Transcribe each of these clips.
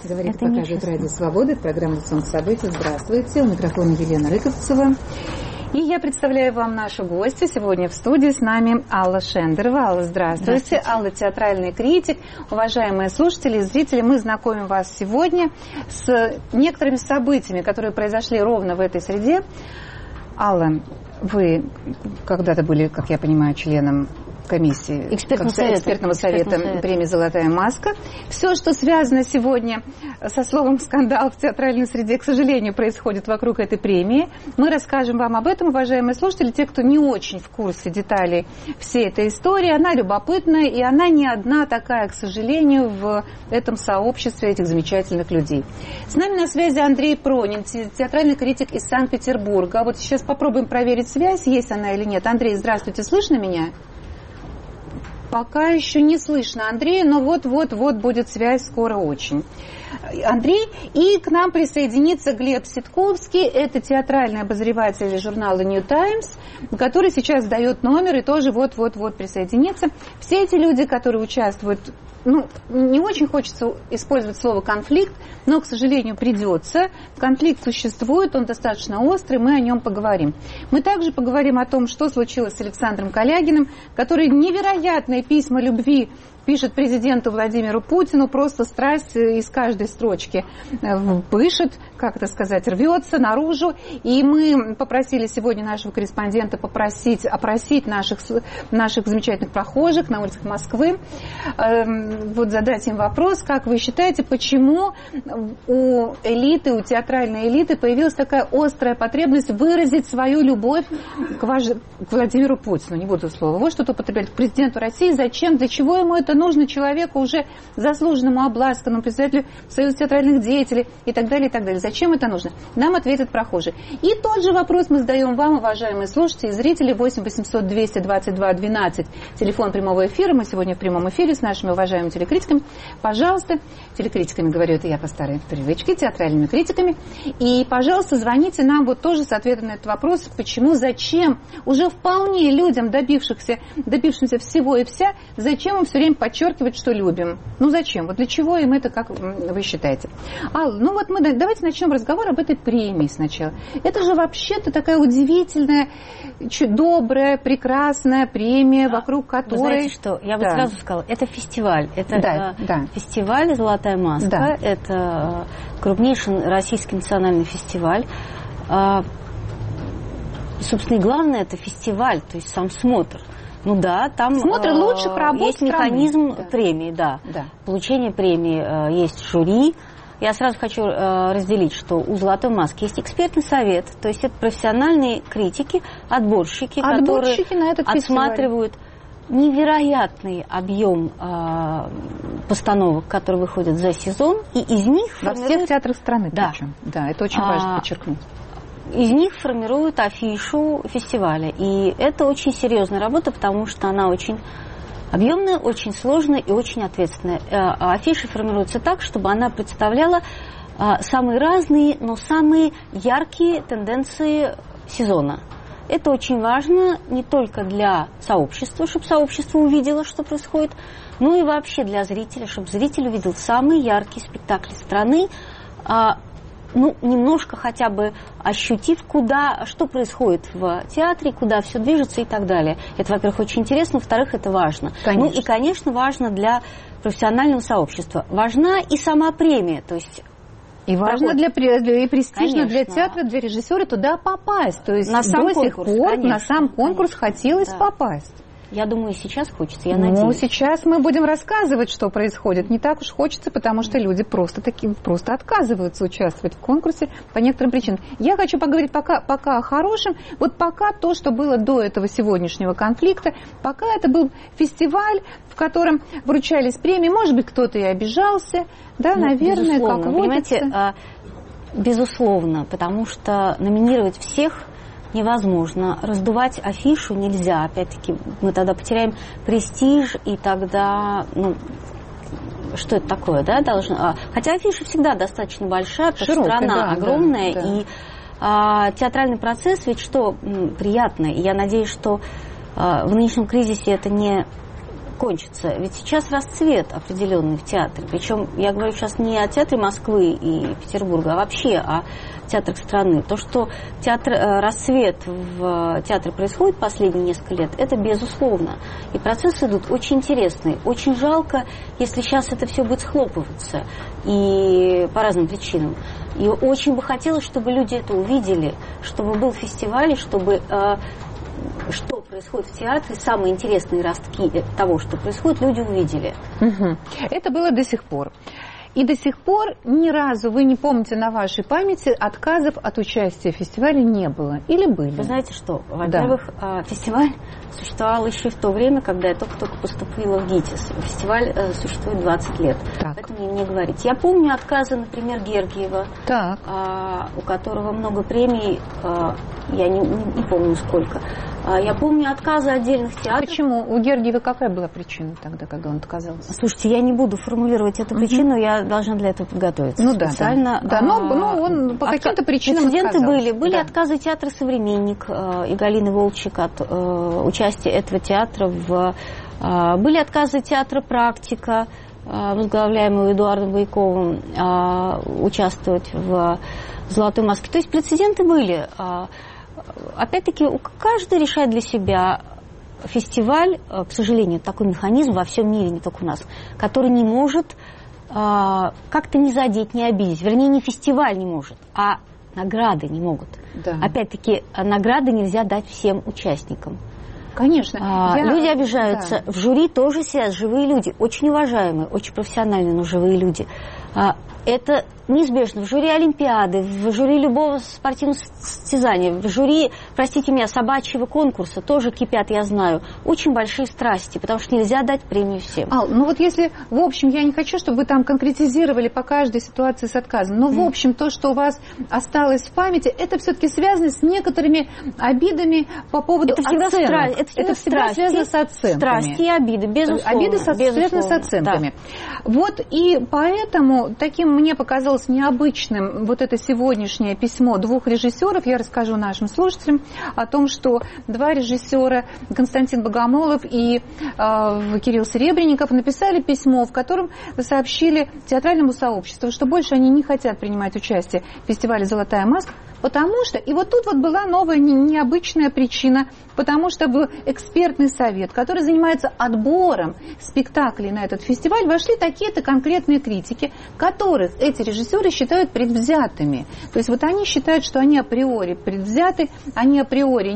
Говорит, покажет Радио Свобода, программа «Сон событий». Здравствуйте, у микрофона Елена Рыковцева. И я представляю вам нашу гостью. Сегодня в студии с нами Алла Шендерова. Алла, здравствуйте. Алла – театральный критик. Уважаемые слушатели и зрители, мы знакомим вас сегодня с некоторыми событиями, которые произошли ровно в этой среде. Алла, вы когда-то были, как я понимаю, членом комиссии экспертного совета премии «Золотая маска». Все, что связано сегодня со словом «скандал» в театральной среде, к сожалению, происходит вокруг этой премии. Мы расскажем вам об этом, уважаемые слушатели. Те, кто не очень в курсе деталей всей этой истории, она любопытная, и она не одна такая, к сожалению, в этом сообществе этих замечательных людей. С нами на связи Андрей Пронин, театральный критик из Санкт-Петербурга. Вот сейчас попробуем проверить связь, есть она или нет. Андрей, здравствуйте, слышно меня? Пока еще не слышно Андрея, но вот-вот будет связь скоро очень. Андрей, и к нам присоединится Глеб Ситковский, это театральный обозреватель журнала New Times, который сейчас дает номер и тоже вот-вот присоединится. Все эти люди, которые участвуют, не очень хочется использовать слово «конфликт», но, к сожалению, придется. Конфликт существует, он достаточно острый, мы о нем поговорим. Мы также поговорим о том, что случилось с Александром Калягиным, который невероятные письма любви пишет президенту Владимиру Путину, просто страсть из каждой строчки пышет, как это сказать, рвется наружу. И мы попросили сегодня нашего корреспондента опросить наших замечательных прохожих на улицах Москвы, задать им вопрос, как вы считаете, почему у элиты, у театральной элиты появилась такая острая потребность выразить свою любовь к Владимиру Путину, не буду слова, вот что-то употреблять, к президенту России, зачем, для чего ему это нужно, человеку уже заслуженному, обласканному, председателю Союза театральных деятелей и так далее, и так далее. Зачем это нужно? Нам ответят прохожие. И тот же вопрос мы задаем вам, уважаемые слушатели и зрители, 8 800 222 12, телефон прямого эфира. Мы сегодня в прямом эфире с нашими уважаемыми телекритиками. Пожалуйста, телекритиками, говорю это я по старой привычке, театральными критиками. И, пожалуйста, звоните нам вот тоже с ответом на этот вопрос, почему, зачем, уже вполне людям, добившимся всего и вся, зачем им все время подчеркивать, что любим. Зачем? Вот для чего им это, как вы считаете? Алла, давайте начнем разговор об этой премии сначала. Это же вообще-то такая удивительная, добрая, прекрасная премия, вокруг которой... Вы знаете что, я бы сразу сказала, это фестиваль. Это фестиваль «Золотая маска». Да. Это крупнейший российский национальный фестиваль. Собственно, и главное, это фестиваль, то есть сам смотр. Там смотры лучших работ есть механизм премии, да. Получение премии, есть жюри. Я сразу хочу разделить, что у «Золотой маски» есть экспертный совет, то есть это профессиональные критики, отборщики которые на этот отсматривают невероятный объем постановок, которые выходят за сезон, и из них во всех театрах страны, причем. Да, это очень важно подчеркнуть. Из них формируют афишу фестиваля. И это очень серьезная работа, потому что она очень объемная, очень сложная и очень ответственная. Афиша формируется так, чтобы она представляла самые разные, но самые яркие тенденции сезона. Это очень важно не только для сообщества, чтобы сообщество увидело, что происходит, но и вообще для зрителя, чтобы зритель увидел самые яркие спектакли страны, немножко хотя бы ощутив, что происходит в театре, куда все движется и так далее. Это, во-первых, очень интересно, во-вторых, это важно. Конечно. И, конечно, важно для профессионального сообщества. Важна и сама премия, то есть... И важно и престижно для театра, для режиссера туда попасть. То есть на сам конкурс, на сам конкурс хотелось попасть. Я думаю, сейчас хочется, я надеюсь. Сейчас мы будем рассказывать, что происходит. Не так уж хочется, потому что люди просто отказываются участвовать в конкурсе по некоторым причинам. Я хочу поговорить пока о хорошем. Пока то, что было до этого сегодняшнего конфликта, пока это был фестиваль, в котором вручались премии. Может быть, кто-то и обижался. Да, наверное, как водится. Понимаете, безусловно, потому что номинировать всех невозможно. Раздувать афишу нельзя. Опять-таки, мы тогда потеряем престиж, и тогда, что это такое, да, должно... Хотя афиша всегда достаточно большая, потому что страна огромная, и театральный процесс, ведь что приятно, и я надеюсь, что в нынешнем кризисе это не кончится. Ведь сейчас расцвет определенный в театре. Причем я говорю сейчас не о театре Москвы и Петербурга, а вообще о театрах страны. То, что расцвет в театре происходит последние несколько лет, это безусловно. И процессы идут очень интересные. Очень жалко, если сейчас это все будет схлопываться. И по разным причинам. И очень бы хотелось, чтобы люди это увидели, чтобы был фестиваль, чтобы... что происходит в театре, самые интересные ростки того, что происходит, люди увидели. Это было до сих пор. И до сих пор ни разу, вы не помните на вашей памяти, отказов от участия в фестивале не было? Или были? Вы знаете что? Во-первых, фестиваль существовал еще в то время, когда я только-только поступила в ГИТИС. Фестиваль существует 20 лет. Так. Поэтому мне не говорить. Я помню отказы, например, Гергиева, у которого много премий, я не помню сколько. Я помню отказы отдельных театров. Почему? У Гергиева какая была причина тогда, когда он отказался? Слушайте, я не буду формулировать эту причину, я должна для этого подготовиться. Ну специально. Да, но он по каким-то причинам прецеденты отказался. Были отказы театра «Современник» и Галины Волчек от участия этого театра были отказы театра «Практика», возглавляемого Эдуардом Бойковым, участвовать в «Золотой маске». То есть прецеденты были. Опять-таки, каждый решает для себя. Фестиваль, к сожалению, такой механизм во всем мире, не только у нас, который не может как-то не задеть, не обидеть. Вернее, не фестиваль не может, а награды не могут. Да. Опять-таки, награды нельзя дать всем участникам. Конечно. Люди обижаются. Да. В жюри тоже сидят живые люди, очень уважаемые, очень профессиональные, но живые люди. Это неизбежно. В жюри Олимпиады, в жюри любого спортивного состязания, в жюри, простите меня, собачьего конкурса тоже кипят, я знаю, очень большие страсти, потому что нельзя дать премию всем. Ну вот если, в общем, я не хочу, чтобы вы там конкретизировали по каждой ситуации с отказом, но в общем то, что у вас осталось в памяти, это все-таки связано с некоторыми обидами по поводу оценок. Это всегда связано с оценками. Страсти и обиды, безусловно. Обиды связаны с оценками. Да. Вот и поэтому таким мне показалось необычным вот это сегодняшнее письмо двух режиссеров. Я расскажу нашим слушателям о том, что два режиссера, Константин Богомолов и Кирилл Серебренников, написали письмо, в котором сообщили театральному сообществу, что больше они не хотят принимать участие в фестивале «Золотая маска», потому что, и вот тут вот была новая необычная причина, потому что в экспертный совет, который занимается отбором спектаклей на этот фестиваль, вошли такие-то конкретные критики, которых эти режиссеры считают предвзятыми. То есть вот они считают, что они априори предвзяты, они априори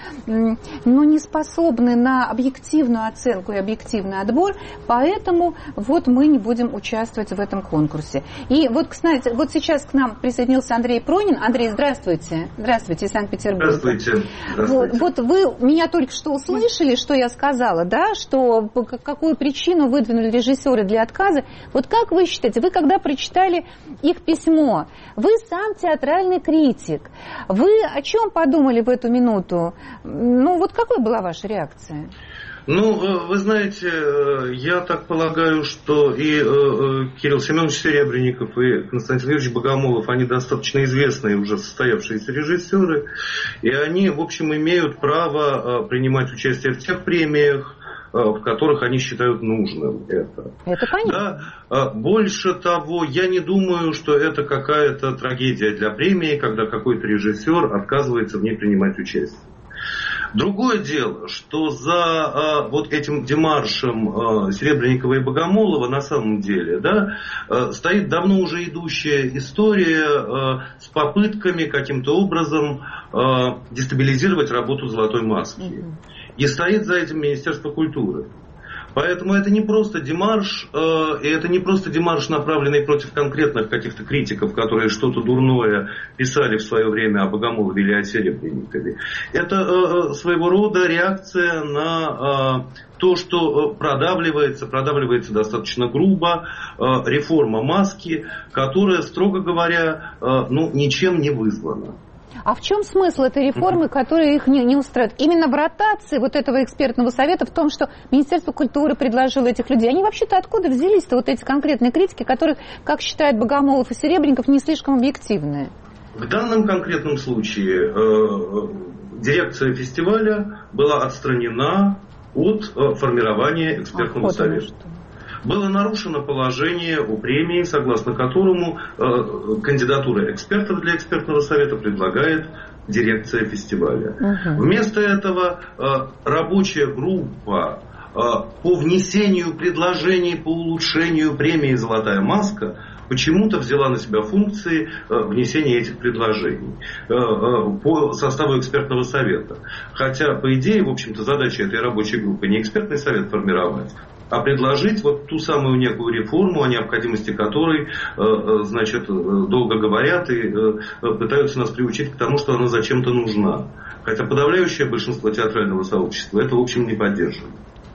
не способны на объективную оценку и объективный отбор, поэтому вот мы не будем участвовать в этом конкурсе. И вот, кстати, вот сейчас к нам присоединился Андрей Пронин. Андрей, здравствуйте. Здравствуйте, из Санкт-Петербурга. Здравствуйте. Вот вы меня только что услышали, что я сказала, да, что какую причину выдвинули режиссеры для отказа. Вот как вы считаете, вы когда прочитали их письмо, вы сам театральный критик, вы о чем подумали в эту минуту? Ну, вот какой была ваша реакция? Ну, вы знаете, я так полагаю, что и Кирилл Семенович Серебренников, и Константин Юрьевич Богомолов, они достаточно известные уже состоявшиеся режиссеры, и они, в общем, имеют право принимать участие в тех премиях, в которых они считают нужным это. Это понятно. Да? Больше того, я не думаю, что это какая-то трагедия для премии, когда какой-то режиссер отказывается в ней принимать участие. Другое дело, что за вот этим демаршем Серебренникова и Богомолова на самом деле, да, стоит давно уже идущая история с попытками каким-то образом дестабилизировать работу «Золотой маски». И стоит за этим Министерство культуры. Поэтому это не просто демарш, и это не просто демарш, направленный против конкретных каких-то критиков, которые что-то дурное писали в свое время о Богомолове или о Серебренникове. Это своего рода реакция на то, что продавливается достаточно грубо реформа маски, которая, строго говоря, ничем не вызвана. А в чем смысл этой реформы, которая их не устраивает? Именно в ротации вот этого экспертного совета, в том, что Министерство культуры предложило этих людей. Они вообще-то откуда взялись-то вот эти конкретные критики, которые, как считают Богомолов и Серебренников, не слишком объективные? В данном конкретном случае дирекция фестиваля была отстранена от формирования экспертного совета. Было нарушено положение о премии, согласно которому кандидатуры экспертов для экспертного совета предлагает дирекция фестиваля. Вместо этого рабочая группа по внесению предложений по улучшению премии «Золотая маска» почему-то взяла на себя функции внесения этих предложений по составу экспертного совета. Хотя, по идее, в общем-то, задача этой рабочей группы не экспертный совет формировать, а предложить вот ту самую некую реформу, о необходимости которой, значит, долго говорят и пытаются нас приучить к тому, что она зачем-то нужна. Хотя подавляющее большинство театрального сообщества это, в общем, не поддерживает.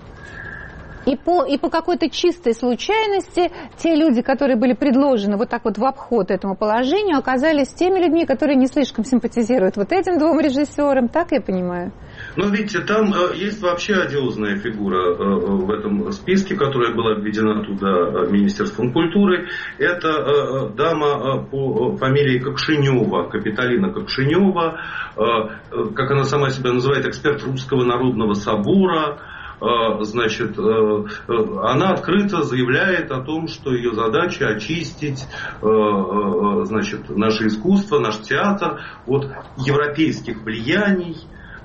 И по какой-то чистой случайности те люди, которые были предложены вот так вот в обход этому положению, оказались теми людьми, которые не слишком симпатизируют вот этим двум режиссерам, так я понимаю? Ну, видите, там есть вообще одиозная фигура в этом списке, которая была введена туда Министерством культуры. Это дама по фамилии Кокшинева, Капиталина Кокшинева, как она сама себя называет, эксперт Русского народного собора. Значит, она открыто заявляет о том, что ее задача очистить, значит, наше искусство, наш театр от европейских влияний.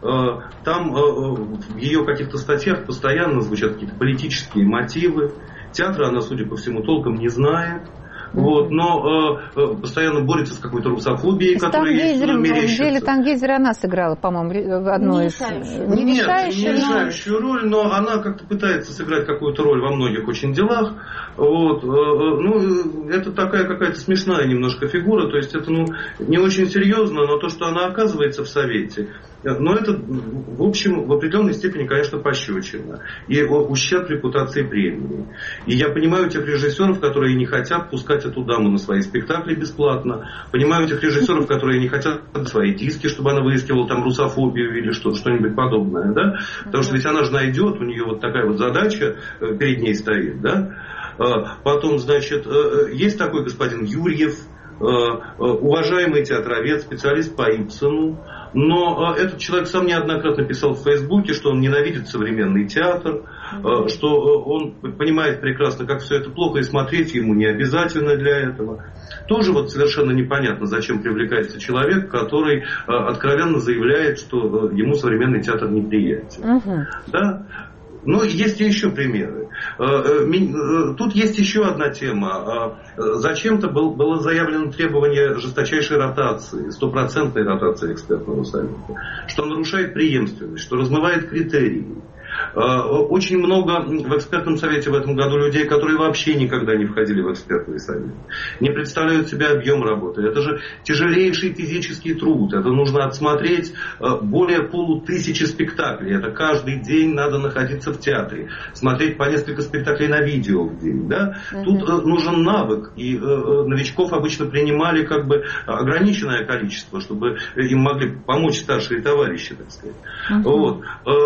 Там в ее каких-то статьях постоянно звучат какие-то политические мотивы. Театра она, судя по всему, толком не знает. Вот, но постоянно борется с какой-то русофобией, которая есть в мерещится. В деле Тангейзера она сыграла, по-моему, одну из... Не решающую роль, но она как-то пытается сыграть какую-то роль во многих очень делах. Вот, ну, это такая какая-то смешная немножко фигура, то есть это не очень серьезно, но то, что она оказывается в Совете, но это, в общем, в определенной степени, конечно, пощечина. И ущерб репутации премии. И я понимаю тех режиссеров, которые не хотят пускать эту даму на свои спектакли бесплатно. Понимаю тех режиссеров, которые не хотят свои диски, чтобы она выискивала там русофобию или что-нибудь подобное. Да? Потому что ведь она же найдет, у нее вот такая вот задача перед ней стоит. Да? Потом, значит, есть такой господин Юрьев, уважаемый театровед, специалист по Ипсону. Но этот человек сам неоднократно писал в Фейсбуке, что он ненавидит современный театр, что он понимает прекрасно, как все это плохо, и смотреть ему не обязательно для этого. Тоже вот совершенно непонятно, зачем привлекается человек, который откровенно заявляет, что ему современный театр неприятен. Да? Ну, есть и еще примеры. Тут есть еще одна тема. Зачем-то было заявлено требование жесточайшей ротации, 100% ротации экспертного совета, что нарушает преемственность, что размывает критерии. Очень много в экспертном совете в этом году людей, которые вообще никогда не входили в экспертный совет, не представляют себе объем работы. Это же тяжелейший физический труд. Это нужно отсмотреть более 1500 спектаклей. Это каждый день надо находиться в театре, смотреть по несколько спектаклей на видео в день. Да? Тут нужен навык. И новичков обычно принимали как бы ограниченное количество, чтобы им могли помочь старшие товарищи, так сказать. Вот.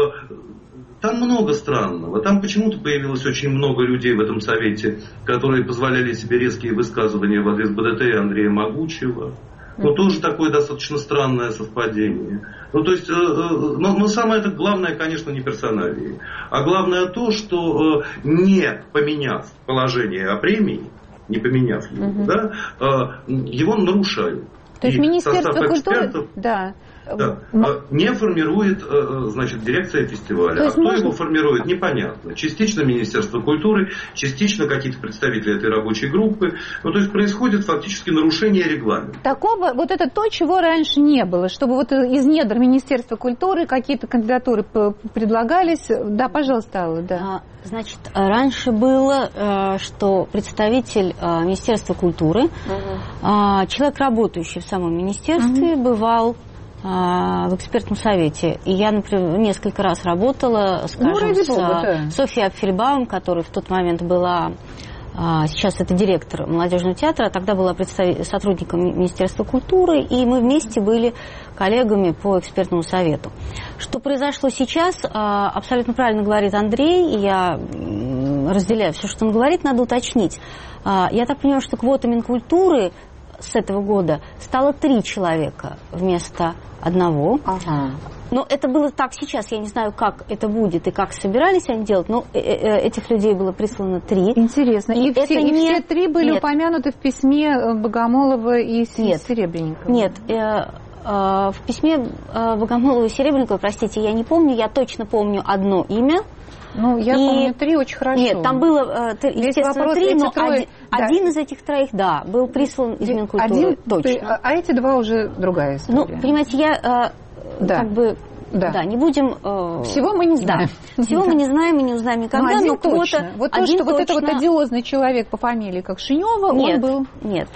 Там много странного. Там почему-то появилось очень много людей в этом совете, которые позволяли себе резкие высказывания в адрес БДТ и Андрея Могучего. Ну, тоже такое достаточно странное совпадение. Ну, то есть, но самое это главное, конечно, не персоналии. А главное то, что не поменяв положение о премии, не поменяв его, да, его нарушают. То есть Министерство культуры... Да. Не формирует, значит, дирекция фестиваля. А кто его формирует, непонятно. Частично Министерство культуры, частично какие-то представители этой рабочей группы. Ну, то есть происходит фактически нарушение регламента. Такого, вот это то, чего раньше не было, чтобы вот из недр Министерства культуры какие-то кандидатуры предлагались. Да, пожалуйста, Алла, да. Значит, раньше было, что представитель Министерства культуры, человек, работающий в самом министерстве, бывал в экспертном совете. И я, например, несколько раз работала, скажем, с Софьей Апфельбаум, которая в тот момент была, сейчас это директор молодежного театра, а тогда была сотрудником Министерства культуры, и мы вместе были коллегами по экспертному совету. Что произошло сейчас, абсолютно правильно говорит Андрей, и я разделяю все, что он говорит, надо уточнить. Я так понимаю, что квота Минкультуры с этого года стало 3 человека вместо 1. Но это было так сейчас, я не знаю, как это будет и как собирались они делать, но этих людей было прислано 3. Интересно. И все 3 были упомянуты в письме Богомолова и Серебренникова? Нет. В письме Богомолова и Серебренникова, простите, я не помню, я точно помню одно имя. Ну, я помню 3 очень хорошо. Нет, там было, естественно, 3, но один из этих 3, был прислан из Минкультуры, точно. А эти 2 уже другая история. Ну, понимаете, я не будем... Всего мы не знаем. Всего мы не знаем и не узнаем никогда, но точно. Вот то, что вот это вот одиозный человек по фамилии Кокшинёва, он был... Нет.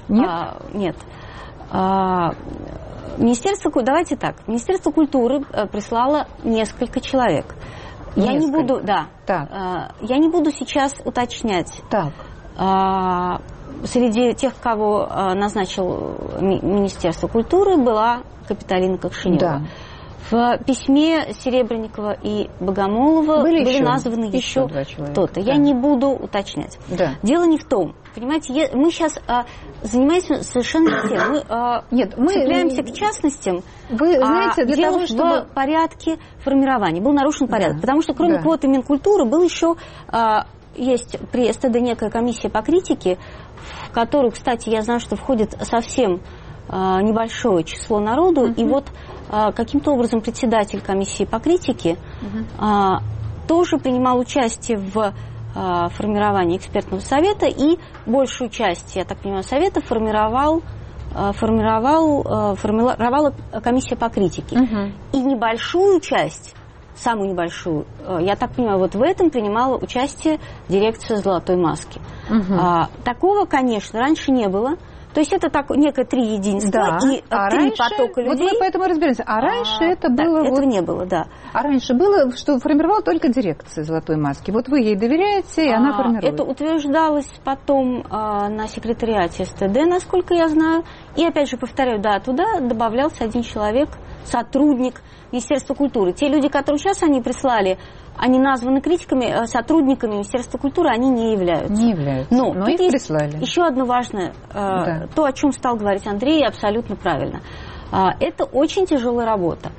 Давайте так, Министерство культуры прислало несколько человек. Я не буду сейчас уточнять. Так. Среди тех, кого назначил Министерство культуры, была Капиталина Кокшинёва. Да. В письме Серебренникова и Богомолова были названы еще кто-то. Да. Я не буду уточнять. Да. Дело не в том. Понимаете, мы сейчас занимаемся совершенно тем. Мы цепляемся к частностям. Вы знаете, для того, чтобы в порядке формирования. Был нарушен порядок. Потому что кроме квоты Минкультуры был еще... Есть при СТД некая комиссия по критике, в которую, кстати, я знаю, что входит совсем небольшое число народу. И вот каким-то образом председатель комиссии по критике тоже принимал участие в формировании экспертного совета, и большую часть, я так понимаю, совета формировала комиссия по критике. И небольшую часть, самую небольшую, я так понимаю, вот в этом принимала участие дирекция «Золотой маски». Такого, конечно, раньше не было. То есть это так, некое 3 единства и 3 потока людей. Вот мы поэтому разберемся. А раньше это было... Этого не было, да. А раньше было, что формировала только дирекция «Золотой маски». Вот вы ей доверяете, и она формирует. Это утверждалось потом на секретариате СТД, насколько я знаю. И опять же, повторяю, туда добавлялся 1 человек, сотрудник Министерства культуры. Те люди, которые сейчас они прислали, они названы критиками, сотрудниками Министерства культуры, они не являются. Не являются, но их прислали. Еще одно важное, то, о чем стал говорить Андрей, абсолютно правильно. Это очень тяжелая работа.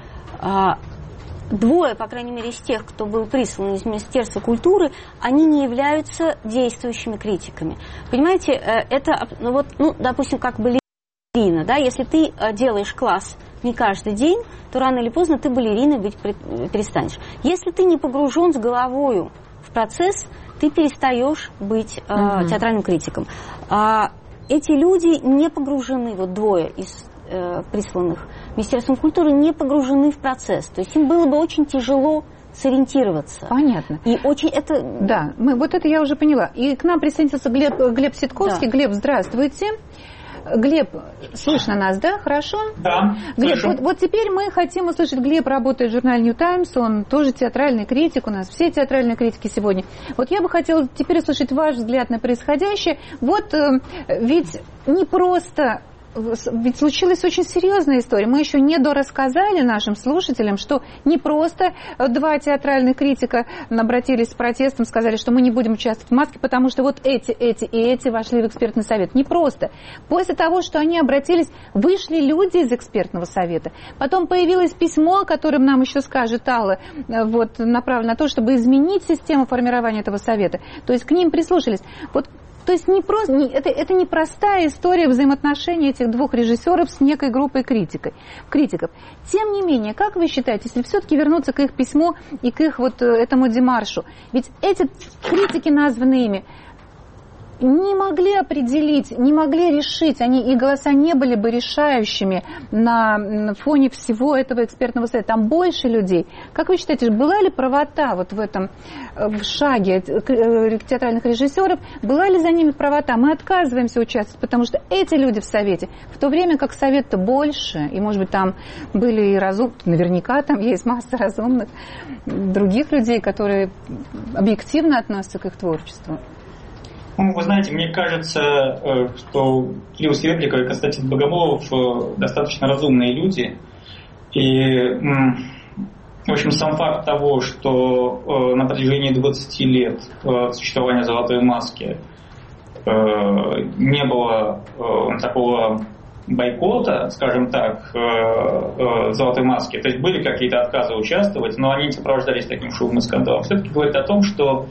2, по крайней мере, из тех, кто был прислан из Министерства культуры, они не являются действующими критиками. Понимаете, это, допустим, как балерина, да, если ты делаешь класс не каждый день, то рано или поздно ты балериной быть перестанешь. Если ты не погружен с головою в процесс, ты перестаешь быть театральным критиком. Эти люди не погружены, 2 из присланных Министерством культуры, не погружены в процесс. То есть им было бы очень тяжело сориентироваться. Понятно. И очень это... Да, вот это я уже поняла. И к нам присоединился Глеб Ситковский. Да. Глеб, здравствуйте. Глеб, слышно нас, да? Хорошо? Да. Глеб, вот теперь мы хотим услышать. Глеб работает в журнале New Times, он тоже театральный критик, у нас все театральные критики сегодня. Вот я бы хотела теперь услышать ваш взгляд на происходящее. Вот ведь не просто... Ведь случилась очень серьезная история. Мы еще не дорассказали нашим слушателям, что не просто 2 театральных критика обратились с протестом, сказали, что мы не будем участвовать в маске, потому что вот эти и эти вошли в экспертный совет. Не просто. После того, что они обратились, вышли люди из экспертного совета. Потом появилось письмо, о котором нам еще скажет Алла, направлено на то, чтобы изменить систему формирования этого совета. То есть к ним прислушались. То есть это не простая история взаимоотношений этих 2 режиссеров с некой группой критиков. Тем не менее, как вы считаете, если все-таки вернуться к их письму и к их этому демаршу, ведь эти критики, названные ими, не могли определить, не могли решить, их голоса не были бы решающими на фоне всего этого экспертного совета. Там больше людей. Как вы считаете, была ли правота в этом шаге театральных режиссеров? Была ли за ними правота? Мы отказываемся участвовать, потому что эти люди в совете, в то время как совет-то больше, и, может быть, там были и наверняка там есть масса разумных других людей, которые объективно относятся к их творчеству. Вы знаете, мне кажется, что Кирилл Серебренников и Константин Богомолов достаточно разумные люди. И, в общем, сам факт того, что на протяжении 20 лет существования «Золотой маски» не было такого бойкота, скажем так, «Золотой маски», то есть были какие-то отказы участвовать, но они не сопровождались таким шумом и скандалом, все-таки говорит о том, что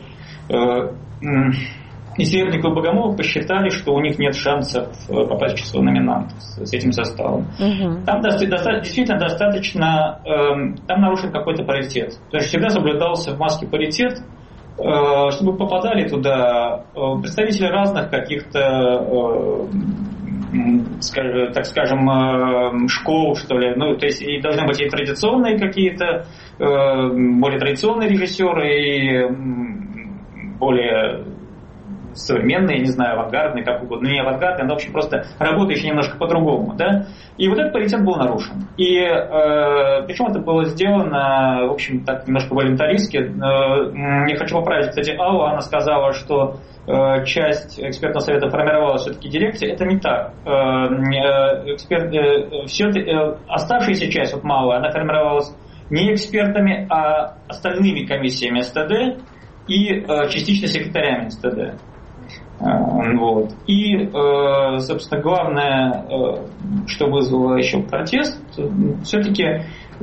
и Серебренников и Богомолов посчитали, что у них нет шансов попасть в число номинантов с этим составом. Там действительно достаточно, там нарушен какой-то паритет. То есть всегда соблюдался в маске паритет, чтобы попадали туда представители разных каких-то, так скажем, школ, что ли. Ну, то есть и должны быть и традиционные какие-то, более традиционные режиссеры, и более современные, не знаю, авангардные, как угодно, не авангардные, но, в общем, просто работающие немножко по-другому, да, и вот этот паритет был нарушен. И причем это было сделано, в общем, так немножко волюнтаристски. Я хочу поправить, кстати, Аллу, она сказала, что часть экспертного совета формировалась все-таки дирекцией. Это не так. Оставшаяся часть, вот малая, она формировалась не экспертами, а остальными комиссиями СТД и частично секретарями СТД. Вот. И, собственно, главное, что вызвало еще протест, все-таки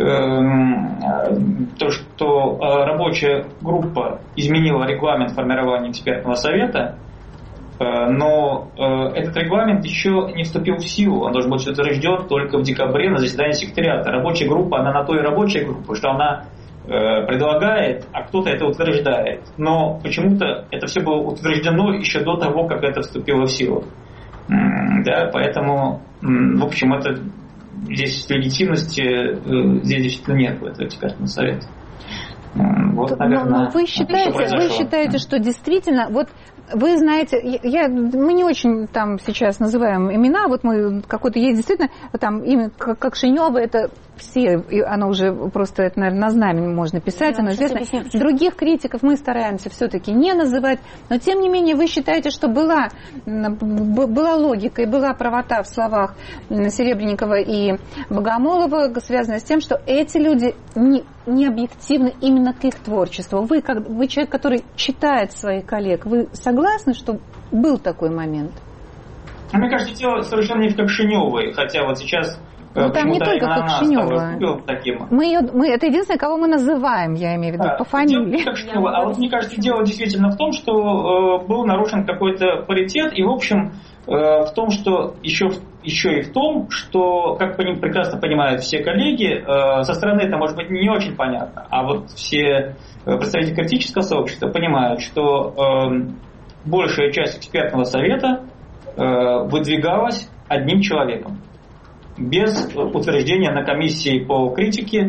то, что рабочая группа изменила регламент формирования экспертного совета, но этот регламент еще не вступил в силу, он должен быть утвержден только в декабре на заседании секретариата. Рабочая группа, она на то и рабочая группа, что она предлагает, а кто-то это утверждает. Но почему-то это все было утверждено еще до того, как это вступило в силу. Да, поэтому, в общем, это здесь легитимности здесь действительно нет, этого экспертного совета. Вот, наверное, но вы считаете, что действительно, вот вы знаете, мы не очень там сейчас называем имена, вот мы какой-то есть действительно там имя, как Шинёва, это все, оно уже просто, это, наверное, на знамени можно писать, оно известно. Других критиков мы стараемся все-таки не называть, но тем не менее вы считаете, что была логика и была правота в словах Серебренникова и Богомолова, связанная с тем, что эти люди не объективны именно к их творчеству. Вы человек, который читает своих коллег, вы согласны, что был такой момент? Мне кажется, дело совершенно не как Шинёвой, хотя вот сейчас там не только как Шинёва. Это единственное, кого мы называем, я имею в виду, по фамилии. А вот мне кажется, дело действительно в том, что был нарушен какой-то паритет, и в общем в том, что еще и в том, что, как прекрасно понимают все коллеги, со стороны это может быть не очень понятно, а вот все представители критического сообщества понимают, что большая часть экспертного совета выдвигалась одним человеком, без утверждения на комиссии по критике,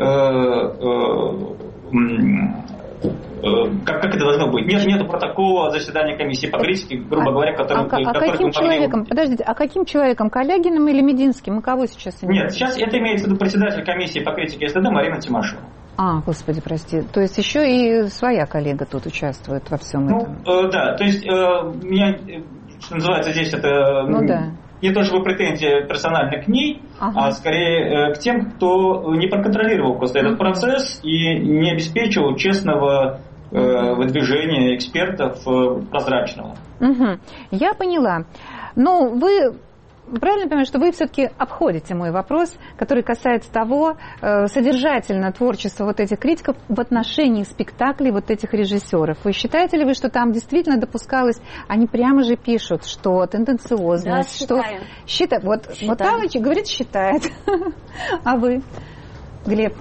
как это должно быть. Нет протокола заседания комиссии по критике, грубо говоря, который... каким человеком? Подождите, а каким человеком? Калягиным или Мединским? Мы кого сейчас имеем? Нет, сейчас это имеется в виду председатель комиссии по критике СТД Марина Тимошева. Господи, прости. То есть еще и своя коллега тут участвует во всем этом? Да, то есть меня, что называется, здесь это... Не то чтобы претензия персонально к ней, а скорее к тем, кто не проконтролировал просто этот процесс и не обеспечил честного выдвижения экспертов прозрачного. Я поняла. Но вы правильно понимаю, что вы все-таки обходите мой вопрос, который касается того, содержательно творчества вот этих критиков в отношении спектаклей вот этих режиссеров. Вы считаете ли вы, что там действительно допускалось, они прямо же пишут, что тенденциозность, да, что... Вот Аллочка говорит, считает. А вы, Глеб?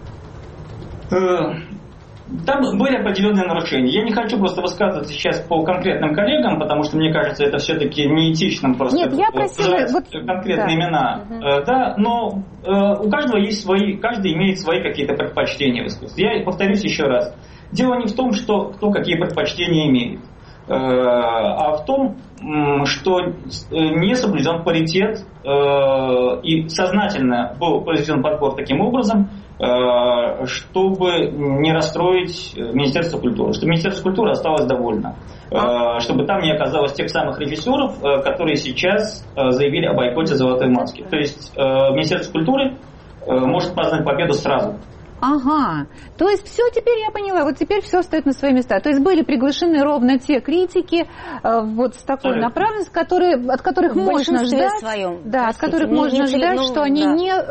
Там были определенные нарушения. Я не хочу просто высказываться сейчас по конкретным коллегам, потому что мне кажется, это все-таки неэтичным просто. Нет, я просила конкретные имена. Да, но у каждого есть свои, каждый имеет свои какие-то предпочтения в искусстве. Я повторюсь еще раз. Дело не в том, что кто какие предпочтения имеет, а в том, что не соблюден паритет и сознательно был произведен подбор таким образом, чтобы не расстроить Министерство культуры, чтобы Министерство культуры осталось довольно, чтобы там не оказалось тех самых режиссеров, которые сейчас заявили о бойкоте «Золотой маски». То есть Министерство культуры может праздновать победу сразу. Ага, то есть все теперь я поняла, вот теперь все стоит на свои места. То есть были приглашены ровно те критики вот с такой направленностью, от которых можно ждать, от которых можно ждать, что они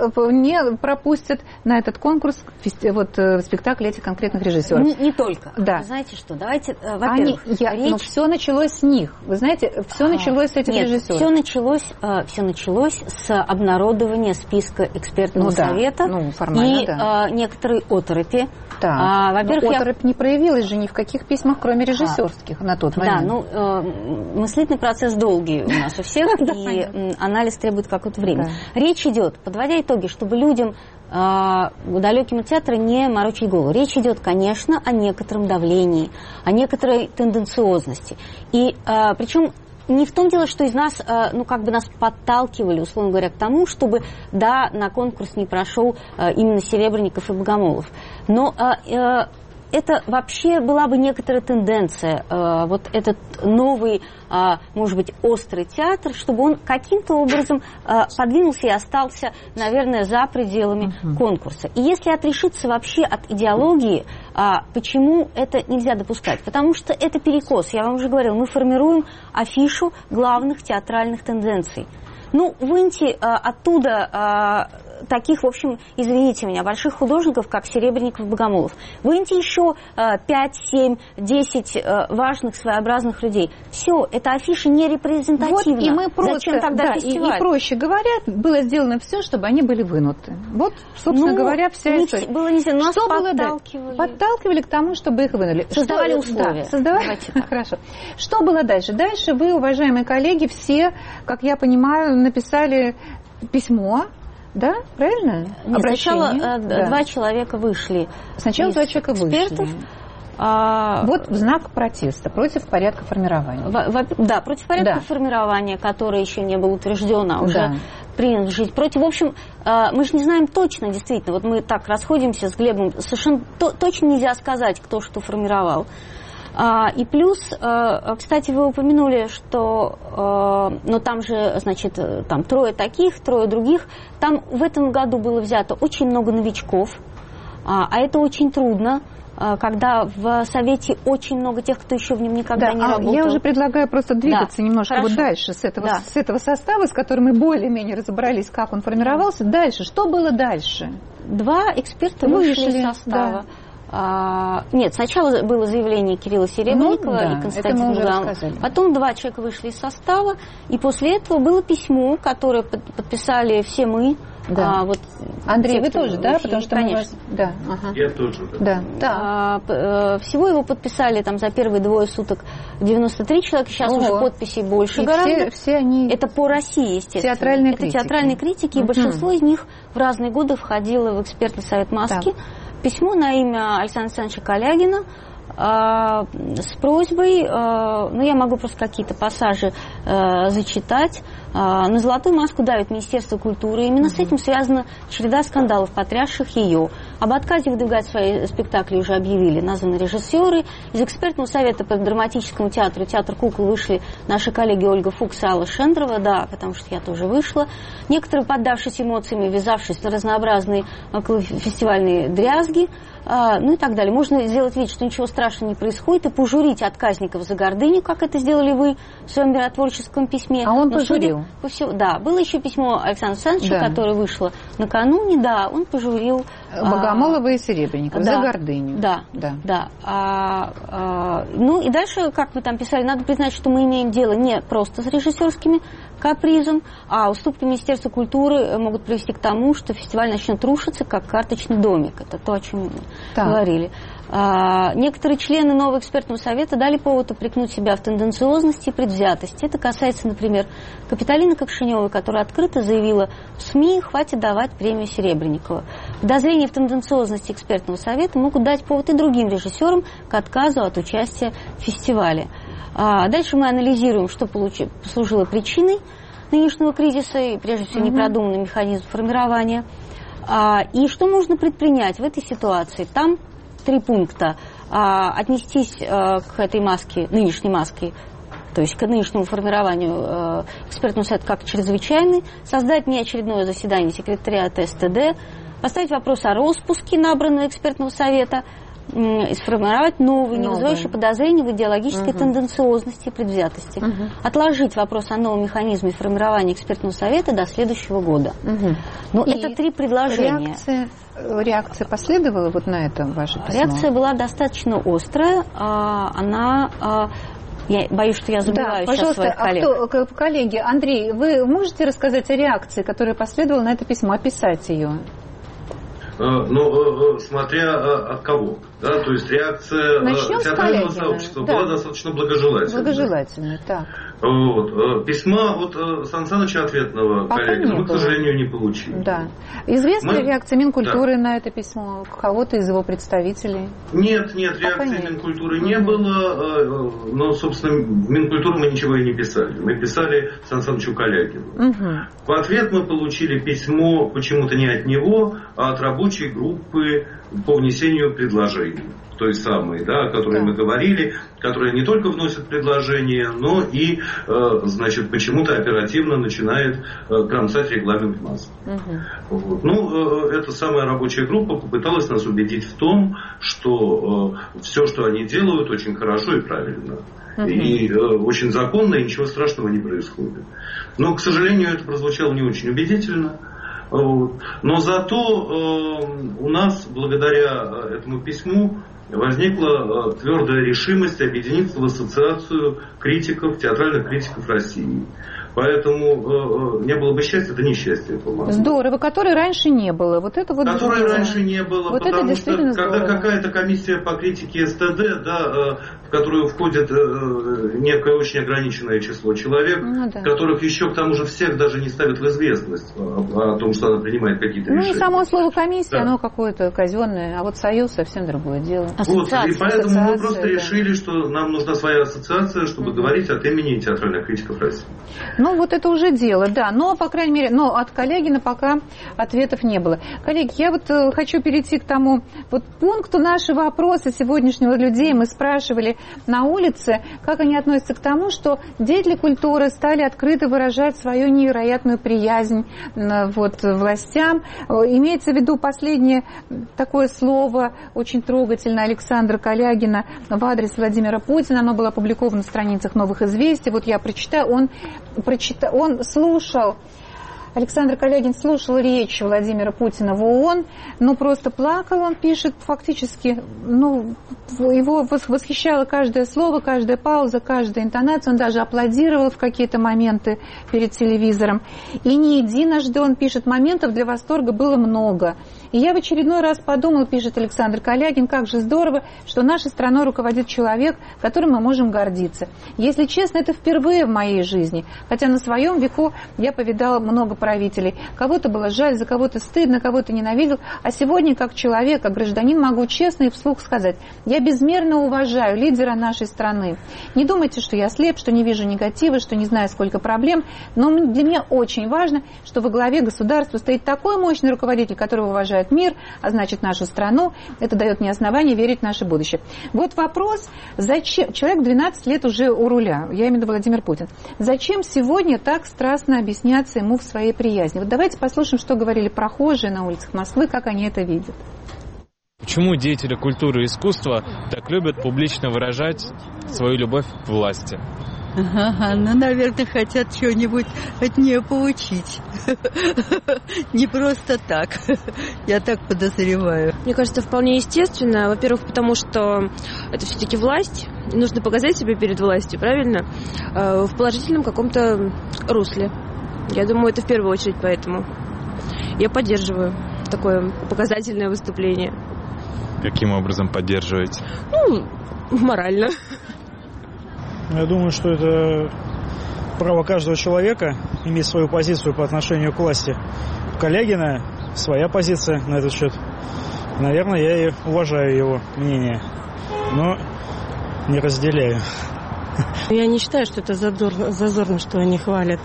не пропустят на этот конкурс вот спектакль этих конкретных режиссеров. Не только. Да. Знаете что? Давайте, во-первых, но все началось с них. Вы знаете, все началось с этих режиссеров. Все началось с обнародования списка экспертного совета и некоторые оторопи. Да. Во-первых, оторопь не проявилась же ни в каких письмах, кроме режиссерских на тот момент. Да, мыслительный процесс долгий у нас у всех, и анализ требует какое-то время. Речь идет, подводя итоги, чтобы людям далеким от театра не морочить голову. Речь идет, конечно, о некотором давлении, о некоторой тенденциозности. И причем не в том дело, что из нас, нас подталкивали, условно говоря, к тому, чтобы, на конкурс не прошел именно Серебренников и Богомолов. Но это вообще была бы некоторая тенденция, вот этот новый, может быть, острый театр, чтобы он каким-то образом подвинулся и остался, наверное, за пределами конкурса. И если отрешиться вообще от идеологии, почему это нельзя допускать? Потому что это перекос. Я вам уже говорила, мы формируем афишу главных театральных тенденций. Выньте оттуда таких, в общем, извините меня, больших художников, как Серебренников и Богомолов. Выньте еще 5, 7, 10 важных, своеобразных людей. Все, эта афиша не репрезентативна. Вот, и мы просто, зачем тогда фестиваль? И проще говоря, было сделано все, чтобы они были вынуты. Вот, собственно говоря, вся история. Было нельзя, нас что подталкивали? Подталкивали к тому, чтобы их вынули. Создавали условия. Хорошо. Что было дальше? Дальше вы, уважаемые коллеги, все, как я понимаю, написали письмо. Да, правильно? Сначала два человека вышли. Сначала два человека вышли. Вот в знак протеста против порядка формирования. Против порядка формирования, который еще не был утвержден, а уже принят в жизнь. В общем, мы же не знаем точно, действительно. Вот мы так расходимся с Глебом. Совершенно точно нельзя сказать, кто что формировал. И плюс, кстати, вы упомянули, что там же, значит, там 3 таких, 3 других. Там в этом году было взято очень много новичков, а это очень трудно, когда в Совете очень много тех, кто еще в нем никогда не работал. Я уже предлагаю просто двигаться немножко вот дальше с этого состава, с которым мы более-менее разобрались, как он формировался. Дальше, что было дальше? 2 эксперта вышли из состава. Нет, сначала было заявление Кирилла Серебренникова и Константина Богомолова. Потом 2 человека вышли из состава, и после этого было письмо, которое подписали все мы. Да. Андрей, вы тоже, да? Потому что конечно. Я тоже. Всего его подписали там за первые 2 суток 93 человека. Сейчас уже подписей больше гораздо. Все они... Это по России, естественно. Театральные критики. И большинство из них в разные годы входило в экспертный совет Маски. Письмо на имя Александра Александровича Калягина с просьбой, я могу просто какие-то пассажи зачитать. На «Золотую маску» давит Министерство культуры. Именно с этим связана череда скандалов, потрясших ее. Об отказе выдвигать свои спектакли уже объявили названы режиссеры. Из экспертного совета по драматическому театру «Театр кукол» вышли наши коллеги Ольга Фукс и Алла Шендрова, потому что я тоже вышла. Некоторые, поддавшись эмоциями, ввязавшись в разнообразные фестивальные дрязги, и так далее. Можно сделать вид, что ничего страшного не происходит, и пожурить отказников за гордыню, как это сделали вы в своем миротворческом письме. А он пожурил? Было еще письмо Александра Александровича, которое вышло накануне, он пожурил Богомолова и Серебренникова за гордыню. И дальше, как вы там писали, надо признать, что мы имеем дело не просто с режиссерскими капризом, а уступки Министерства культуры могут привести к тому, что фестиваль начнет рушиться, как карточный домик. Это то, о чем мы говорили. Некоторые члены нового экспертного совета дали повод упрекнуть себя в тенденциозности и предвзятости. Это касается, например, Капитолины Ковшиневой, которая открыто заявила в СМИ: хватит давать премию Серебренникова. Подозрения в тенденциозности экспертного совета могут дать повод и другим режиссерам к отказу от участия в фестивале. Дальше мы анализируем, что послужило причиной нынешнего кризиса и, прежде всего, непродуманный механизм формирования. И что можно предпринять в этой ситуации? Там 3 пункта. Отнестись к этой маске, нынешней маске, то есть к нынешнему формированию экспертного совета как чрезвычайный, создать неочередное заседание секретариата СТД, поставить вопрос о распуске набранного экспертного совета, и сформировать новый, не вызывающий подозрений в идеологической тенденциозности и предвзятости. Отложить вопрос о новом механизме формирования экспертного совета до следующего года. Ну, это 3 предложения. Реакция последовала вот на это ваше письмо? Реакция была достаточно острая. Я боюсь, что я забываю сейчас своих коллег. Коллеги, Андрей, вы можете рассказать о реакции, которая последовала на это письмо, описать ее? Смотря от кого. Да? То есть реакция театрального сообщества была достаточно благожелательной. Благожелательной, так. Вот. Письма от Сан Саныча ответного коллеги мы, к сожалению, не получили. Да. Известна ли реакция Минкультуры на это письмо? Кого-то из его представителей? Нет, реакции Минкультуры не было. Но, собственно, в Минкультуру мы ничего и не писали. Мы писали Сан Санычу Калягину. В ответ мы получили письмо почему-то не от него, а от рабочей группы по внесению предложений. Той самой, да, о которой мы говорили, которая не только вносит предложения, но и, значит, почему-то оперативно начинает кромсать регламент МАЗ. Вот. Эта самая рабочая группа попыталась нас убедить в том, что все, что они делают, очень хорошо и правильно. И очень законно, и ничего страшного не происходит. Но, к сожалению, это прозвучало не очень убедительно. Но зато у нас, благодаря этому письму, возникла твердая решимость объединиться в ассоциацию критиков, театральных критиков России. Поэтому не было бы счастья, это несчастье. Здорово, которой раньше не было. Которой раньше не было, вот потому что когда какая-то комиссия по критике СТД, в которую входит некое очень ограниченное число человек, которых еще к тому же всех даже не ставят в известность о том, что она принимает какие-то решения. Само слово комиссия, оно какое-то казенное, а вот союз совсем другое дело. И поэтому мы просто решили, что нам нужна своя ассоциация, чтобы говорить от имени театральных критиков России. Вот это уже дело, да. Но, по крайней мере, от Калягина пока ответов не было. Коллеги, я хочу перейти к тому пункту нашего опроса сегодняшнего людей. Мы спрашивали на улице, как они относятся к тому, что деятели культуры стали открыто выражать свою невероятную приязнь властям. Имеется в виду последнее такое слово, очень трогательное, Александра Калягина в адрес Владимира Путина. Оно было опубликовано на страницах «Новых известий». Вот я прочитаю. Он слушал, Александр Калягин слушал речь Владимира Путина в ООН, просто плакал, он пишет, фактически, его восхищало каждое слово, каждая пауза, каждая интонация, он даже аплодировал в какие-то моменты перед телевизором. И не единожды, он пишет, моментов для восторга было много. И я в очередной раз подумал, пишет Александр Калягин, как же здорово, что нашей страной руководит человек, которым мы можем гордиться. Если честно, это впервые в моей жизни, хотя на своем веку я повидала много правителей. Кого-то было жаль, за кого-то стыдно, кого-то ненавидел, а сегодня как человек, как гражданин могу честно и вслух сказать, я безмерно уважаю лидера нашей страны. Не думайте, что я слеп, что не вижу негатива, что не знаю, сколько проблем, но для меня очень важно, что во главе государства стоит такой мощный руководитель, которого уважает мир, а значит нашу страну. Это дает мне основание верить в наше будущее. Вот вопрос, зачем, человек 12 лет уже у руля, я имею в виду Владимир Путин, зачем сегодня так страстно объясняться ему в своей приязни? Давайте послушаем, что говорили прохожие на улицах Москвы, как они это видят. Почему деятели культуры и искусства так любят публично выражать свою любовь к власти? Наверное, хотят что-нибудь от нее получить. Не просто так. Я так подозреваю. Мне кажется, вполне естественно. Во-первых, потому что это все-таки власть. Нужно показать себя перед властью, правильно? В положительном каком-то русле. Я думаю, это в первую очередь поэтому. Я поддерживаю такое показательное выступление. Каким образом поддерживаете? Морально. Я думаю, что это право каждого человека иметь свою позицию по отношению к власти. У Калягина своя позиция на этот счет. Наверное, я и уважаю его мнение, но не разделяю. Я не считаю, что это зазорно, что они хвалят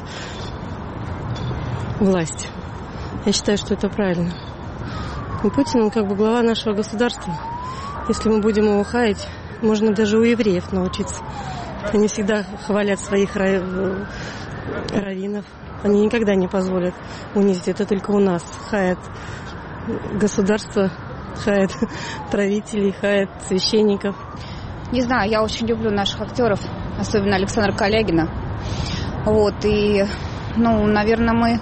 власть. Я считаю, что это правильно. И Путин, он как бы глава нашего государства. Если мы будем его хаять, можно даже у евреев научиться. Они всегда хвалят своих раввинов. Они никогда не позволят унизить. Это только у нас хаят государство хает правителей, хает священников. Не знаю, я очень люблю наших актеров, особенно Александра Калягина. Вот, и, наверное, мы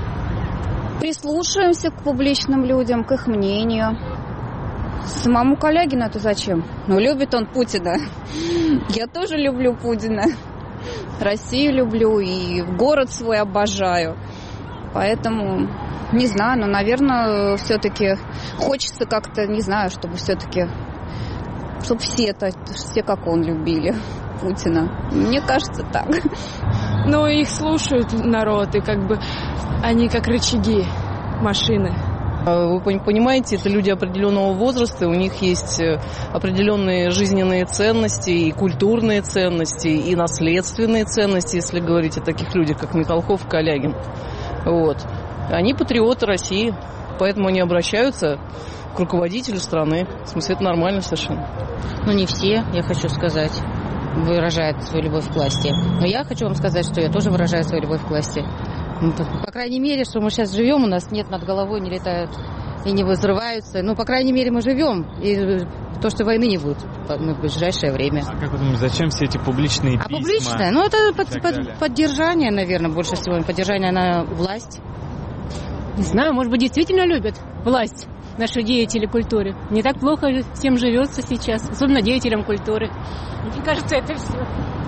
прислушаемся к публичным людям, к их мнению. Самому Калягину это зачем? Любит он Путина. Я тоже люблю Путина. Россию люблю и город свой обожаю. Поэтому, не знаю, наверное, все-таки хочется как-то, не знаю, чтобы все-таки, чтобы все как он любили Путина. Мне кажется, так. Их слушают народ, и они как рычаги машины. Вы понимаете, это люди определенного возраста, у них есть определенные жизненные ценности, и культурные ценности, и наследственные ценности, если говорить о таких людях, как Михалков и Калягин. Вот. Они патриоты России, поэтому они обращаются к руководителю страны. В смысле, это нормально совершенно. Не все, я хочу сказать, выражают свою любовь к власти. Но я хочу вам сказать, что я тоже выражаю свою любовь к власти. По крайней мере, что мы сейчас живем, у нас нет над головой, не летают и не взрываются. По крайней мере, мы живем, и то, что войны не будет в ближайшее время. А как вы думаете, зачем все эти публичные письма? Публичное? Это поддержание, наверное, больше всего, поддержание на власть. Не знаю, может быть, действительно любят власть наши деятели культуры. Не так плохо всем живется сейчас, особенно деятелям культуры. Мне кажется, это все.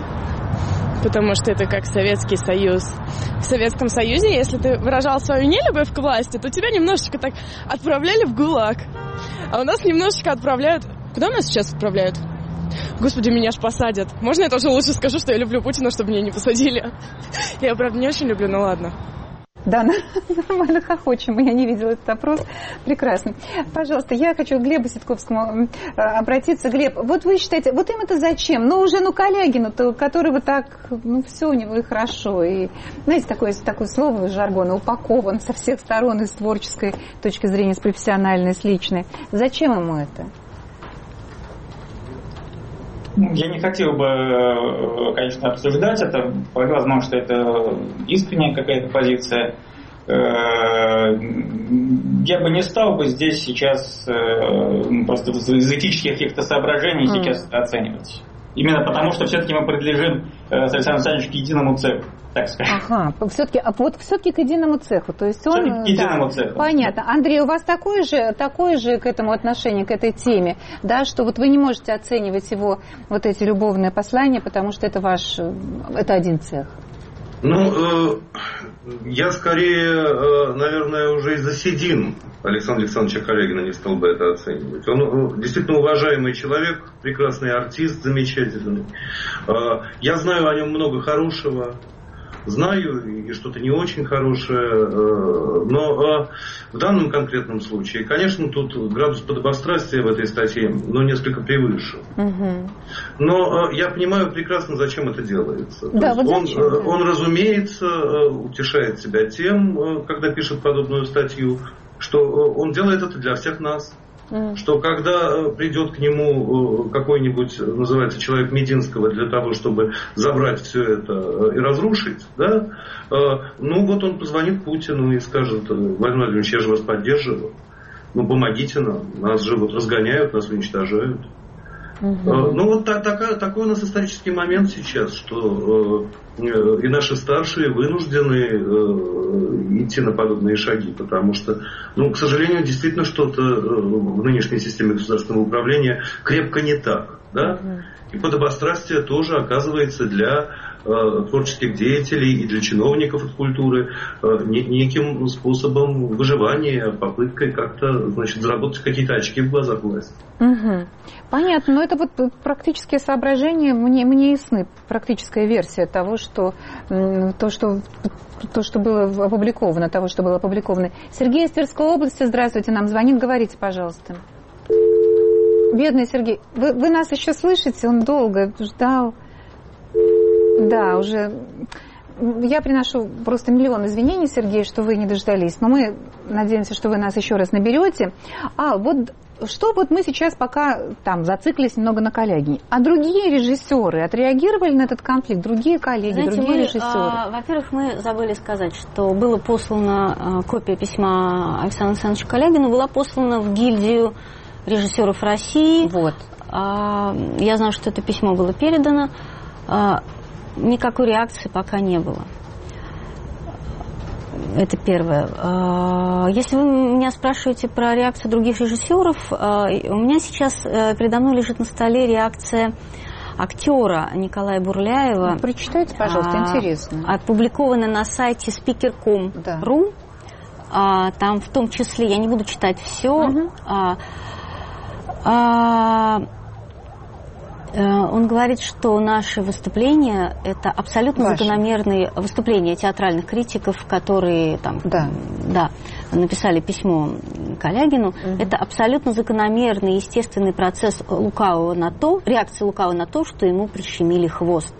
Потому что это как Советский Союз. В Советском Союзе, если ты выражал свою нелюбовь к власти, то тебя немножечко так отправляли в ГУЛАГ. А у нас немножечко отправляют... Куда у нас сейчас отправляют? Господи, меня ж посадят. Можно я тоже лучше скажу, что я люблю Путина, чтобы меня не посадили? Я, правда, не очень люблю, но ладно. Да, нормально хохочем. Я не видела этот опрос. Прекрасно. Пожалуйста, я хочу к Глебу Ситковскому обратиться. Глеб, вот вы считаете, вот им это зачем? Уже Калягину-то, которого так, все у него и хорошо. И, знаете, такое слово жаргона, упакован со всех сторон, и с творческой точки зрения, с профессиональной, с личной. Зачем ему это? Я не хотел бы, конечно, обсуждать это. Возможно, что это искренняя какая-то позиция. Я бы не стал бы здесь сейчас просто из этических каких-то соображений сейчас оценивать. Именно потому, что все-таки мы принадлежим с Александром Александровичем к единому цеху, так скажем. Ага, все-таки к единому цеху. То есть он... К единому цеху. Понятно. Андрей, у вас такое же к этому отношение, к этой теме, да, что вы не можете оценивать его эти любовные послания, потому что это один цех. Я скорее, наверное, уже из-за седин Александра Александровича Калягина не стал бы это оценивать. Он действительно уважаемый человек, прекрасный артист, замечательный. Я знаю о нем много хорошего, знаю и что-то не очень хорошее, но в данном конкретном случае, конечно, тут градус подобострастия в этой статье, несколько превышен. Но я понимаю прекрасно, зачем это делается. Да, он, разумеется, утешает себя тем, когда пишет подобную статью, что он делает это для всех нас. Что когда придет к нему какой-нибудь, называется, человек Мединского для того, чтобы забрать все это и разрушить, да, он позвонит Путину и скажет: Владимир Владимирович, я же вас поддерживаю, помогите нам, нас же разгоняют, нас уничтожают. Такой у нас исторический момент сейчас, что и наши старшие вынуждены идти на подобные шаги, потому что, к сожалению, действительно что-то в нынешней системе государственного управления крепко не так, да? И подобострастие тоже оказывается для творческих деятелей и для чиновников от культуры неким способом выживания, попыткой как-то, заработать какие-то очки в глазах власти. Понятно, но это практические соображения мне ясны, практическая версия того, что было опубликовано. Сергей из Тверской области, здравствуйте, нам звонит, говорите, пожалуйста. Бедный Сергей, вы нас еще слышите? Он долго ждал. Да, уже я приношу просто миллион извинений, Сергей, что вы не дождались, но мы надеемся, что вы нас еще раз наберете. Вот что вот мы сейчас пока там зациклились немного на Калягине. А другие режиссеры отреагировали на этот конфликт? Другие коллеги, знаете, другие режиссеры? Во-первых, мы забыли сказать, что была послана копия письма Александру Александровичу Калягину, была послана в гильдию режиссеров России. Вот. Я знаю, что это письмо было передано. Никакой реакции пока не было. Это первое. Если вы меня спрашиваете про реакцию других режиссеров, у меня сейчас передо мной лежит на столе реакция актера Николая Бурляева. Прочитайте, пожалуйста, интересно. Опубликована на сайте speaker.com.ru. Там в том числе, я не буду читать все, он говорит, что наши выступления – это абсолютно закономерные выступления театральных критиков, которые там, написали письмо Калягину. Это абсолютно закономерный, естественный процесс Лукавого на то, реакция Лукавого на то, что ему прищемили хвост.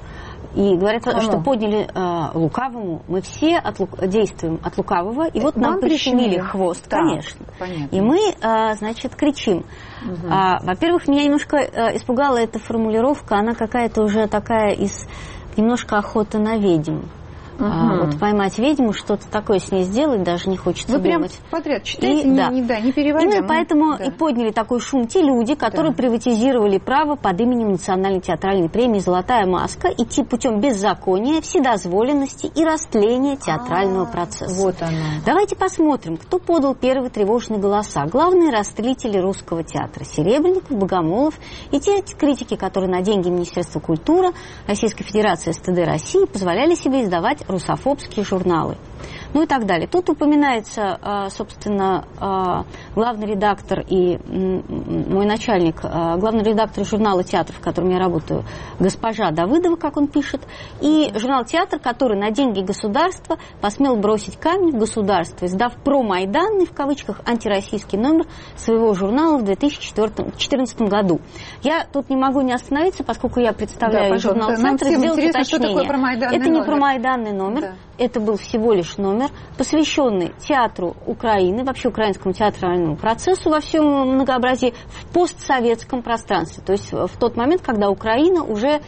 И говорят, что подняли Лукавому, мы все действуем от Лукавого, и вот нам прищемили хвост, конечно. Понятно. И мы, значит, кричим. Во-первых, меня немножко испугала эта формулировка, она какая-то уже такая из немножко охоты на ведьм. Вот поймать ведьму, что-то такое с ней сделать, даже не хочется думать. Вы прям подряд читаете, не переводя. Именно поэтому и подняли такой шум те люди, которые приватизировали право под именем Национальной театральной премии «Золотая маска» идти путем беззакония, вседозволенности и растления театрального процесса. Вот оно. Давайте посмотрим, кто подал первые тревожные голоса. Главные растлители русского театра: Серебренников, Богомолов и те критики, которые на деньги Министерства культуры Российской Федерации СТД России позволяли себе издавать русофобские журналы. Ну и так далее. Тут упоминается, собственно, главный редактор и мой начальник, главный редактор журнала «Театр», в котором я работаю, госпожа Давыдова, как он пишет, и журнал «Театр», который на деньги государства посмел бросить камень в государство, издав промайданный, в кавычках, антироссийский номер своего журнала в 2014 году. Я тут не могу не остановиться, поскольку я представляю журнал «Театр», сделать уточнение. Это не промайданный номер, это был всего лишь номер, посвященный театру Украины, вообще украинскому театральному процессу во всем многообразии в постсоветском пространстве. То есть в тот момент, когда Украина уже,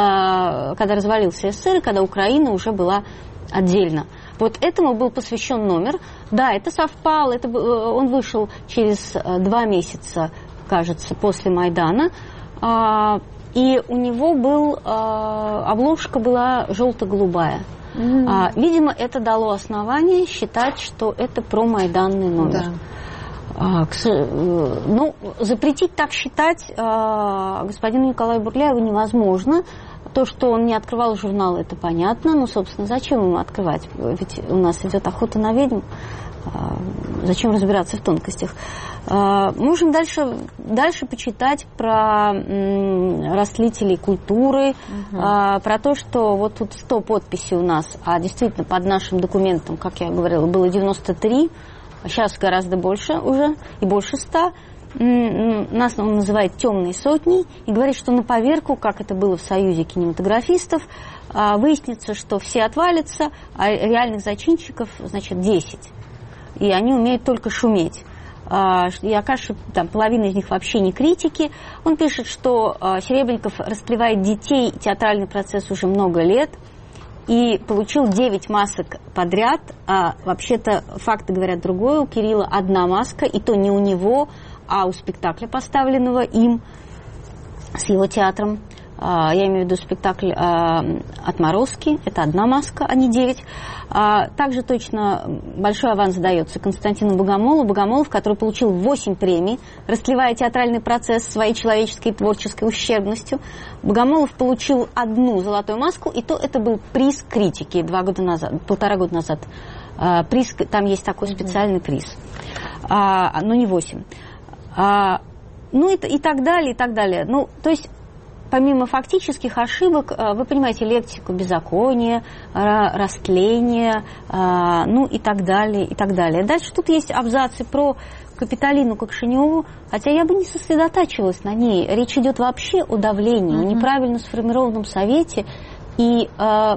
когда развалился СССР, и когда Украина уже была отдельно. Вот этому был посвящен номер. Да, это совпало, он вышел через 2 месяца, кажется, после Майдана. И у него обложка была желто-голубая. Видимо, это дало основание считать, что это промайданный номер. Ну, запретить так считать господину Николаю Бурляеву невозможно. То, что он не открывал журнал, это понятно. Но, собственно, зачем ему открывать? Ведь у нас идет охота на ведьм. Зачем разбираться в тонкостях? Можем дальше почитать про растлителей культуры, про то, что вот тут 100 подписей у нас, а действительно под нашим документом, как я говорила, было 93, а сейчас гораздо больше уже, и больше 100. Нас он называет «темной сотней» и говорит, что на поверку, как это было в Союзе кинематографистов, выяснится, что все отвалятся, а реальных зачинщиков, значит, 10. И они умеют только шуметь. И окажется, там половина из них вообще не критики. Он пишет, что Серебренников растлевает детей, театральный процесс уже много лет, и получил 9 масок подряд. А вообще-то факты говорят другое. У Кирилла 1 маска, и то не у него, а у спектакля, поставленного им с его театром. Я имею в виду спектакль «Отморозки». Это 1 маска, а не 9. Также точно большой аванс дается Константину Богомолову. Богомолов, который получил 8 премий, растлевая театральный процесс своей человеческой и творческой ущербностью. Богомолов получил 1 золотую маску, и то это был приз критики 1,5 года назад. Приз, там есть такой специальный приз. Но не 8. Ну и так далее, и так далее. Ну, то есть помимо фактических ошибок, вы понимаете лексику беззакония, растления, ну и так далее, и так далее. Дальше тут есть абзацы про Капитолину Кокшиневу, хотя я бы не сосредотачивалась на ней. Речь идет вообще о давлении, о неправильно сформированном совете. И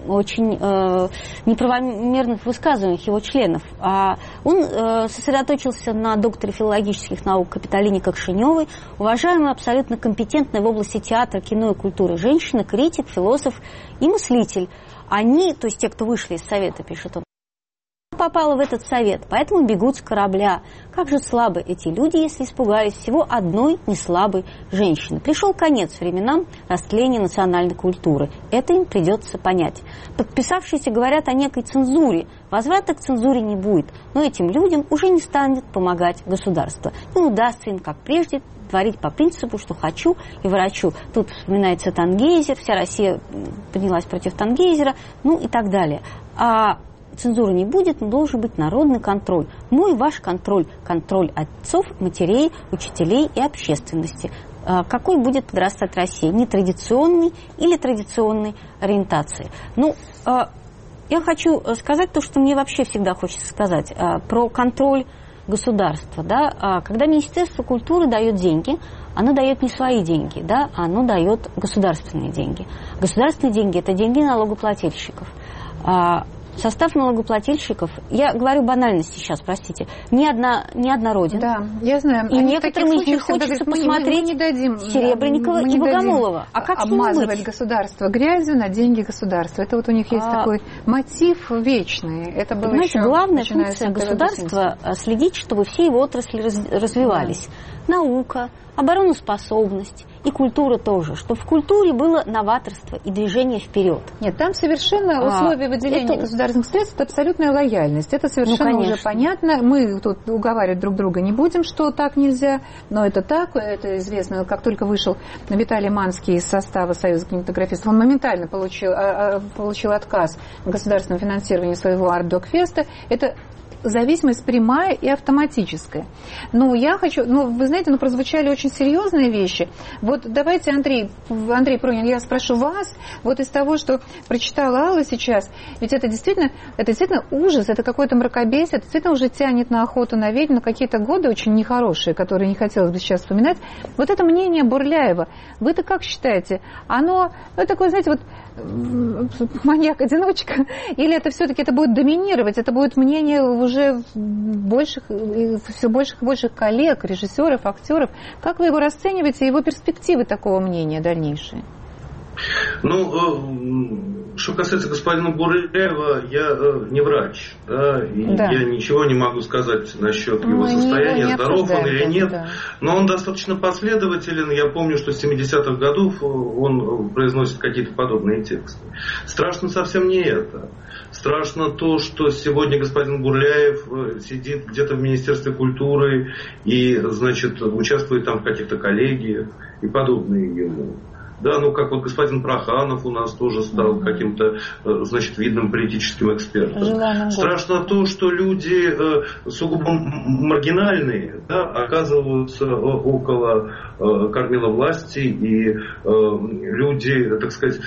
очень неправомерных высказываниях его членов. Он сосредоточился на докторе филологических наук Капитолине Кокшиневой, уважаемой, абсолютно компетентной в области театра, кино и культуры женщина, критик, философ и мыслитель. Они, то есть те, кто вышли из Совета, пишет он, попала в этот совет, поэтому бегут с корабля. Как же слабы эти люди, если испугались всего одной неслабой женщины. Пришел конец временам растления национальной культуры. Это им придется понять. Подписавшиеся говорят о некой цензуре. Возврата к цензуре не будет, но этим людям уже не станет помогать государство. Не удастся им, как прежде, творить по принципу, что хочу и ворочу. Тут вспоминается Тангейзер, вся Россия поднялась против Тангейзера, ну и так далее. Цензуры не будет, но должен быть народный контроль. Мой, ваш контроль. Контроль отцов, матерей, учителей и общественности. Какой будет подрастать Россия? Нетрадиционной или традиционной ориентации? Я хочу сказать то, что мне вообще всегда хочется сказать. Про контроль государства. Да? Когда Министерство культуры дает деньги, оно дает не свои деньги, да? Оно дает государственные деньги. Государственные деньги – это деньги налогоплательщиков. Состав налогоплательщиков, я говорю банальности сейчас, простите, неоднороден. Да, я знаю. И некоторым из них хочется посмотреть не дадим, Серебренникова и Богомолова. А как обмазывать государство грязью на деньги государства? Это вот у них есть такой мотив вечный. Это было понимаете, еще, главная функция государства – следить, чтобы все его отрасли развивались. Да. Наука, обороноспособность и культура тоже, чтобы в культуре было новаторство и движение вперед. Нет, там совершенно условия выделения государственных средств – это абсолютная лояльность. Это совершенно уже понятно. Мы тут уговаривать друг друга не будем, что так нельзя, но это так, это известно. Как только вышел Виталий Манский из состава Союза кинематографистов, он моментально получил отказ в государственном финансировании своего арт-док-феста. Это зависимость прямая и автоматическая. Я хочу... вы знаете, прозвучали очень серьезные вещи. Вот давайте, Андрей Пронин, я спрошу вас, вот из того, что прочитала Алла сейчас, ведь это действительно ужас, это какой-то мракобесие, это действительно уже тянет на охоту на ведьм, на какие-то годы очень нехорошие, которые не хотелось бы сейчас вспоминать. Вот это мнение Бурляева, вы-то как считаете? Оно такое, знаете, вот маньяк-одиночка, или это все-таки это будет доминировать, это будет мнение уже все больших и больших коллег, режиссеров, актеров. Как вы его расцениваете, его перспективы такого мнения дальнейшие? Что касается господина Бурляева, я не врач, да, и я ничего не могу сказать насчет его состояния, здоров он или нет, но он достаточно последователен. Я помню, что с 70-х годов он произносит какие-то подобные тексты. Страшно совсем не это. Страшно то, что сегодня господин Бурляев сидит где-то в Министерстве культуры и, участвует там в каких-то коллегиях и подобные ему. Да, как вот господин Проханов у нас тоже стал каким-то, видным политическим экспертом. Страшно то, что люди сугубо маргинальные, да, оказываются около кормила власти, и люди, так сказать,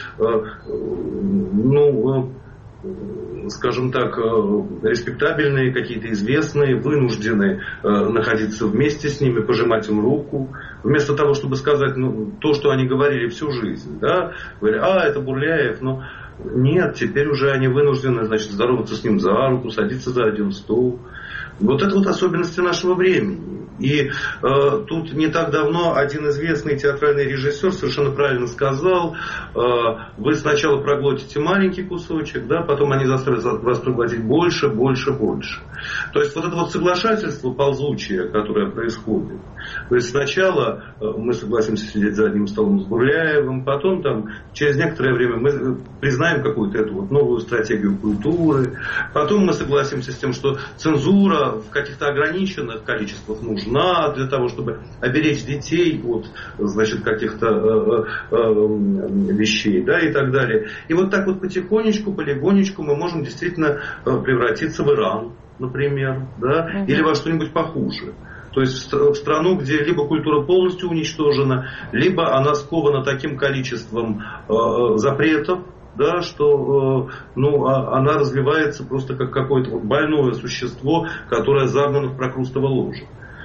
скажем так, респектабельные, какие-то известные, вынуждены находиться вместе с ними, пожимать им руку, вместо того, чтобы сказать то, что они говорили всю жизнь. Да? Говорят, это Бурляев, но нет, теперь уже они вынуждены, здороваться с ним за руку, садиться за один стол. Вот это вот особенности нашего времени. И тут не так давно один известный театральный режиссер совершенно правильно сказал, вы сначала проглотите маленький кусочек, да, потом они заставят вас проглотить больше, больше, больше. То есть вот это вот соглашательство ползучее, которое происходит. То есть сначала мы согласимся сидеть за одним столом с Бурляевым, потом через некоторое время мы признаем какую-то эту вот новую стратегию культуры, потом мы согласимся с тем, что цензура в каких-то ограниченных количествах нужна для того, чтобы оберечь детей от, каких-то вещей, да, и так далее. И вот так вот потихонечку, полигонечку мы можем действительно превратиться в Иран, например, да, или во что-нибудь похуже. То есть в страну, где либо культура полностью уничтожена, либо она скована таким количеством запретов, да, что она развивается просто как какое-то больное существо, которое загнано в прокрустово ложе.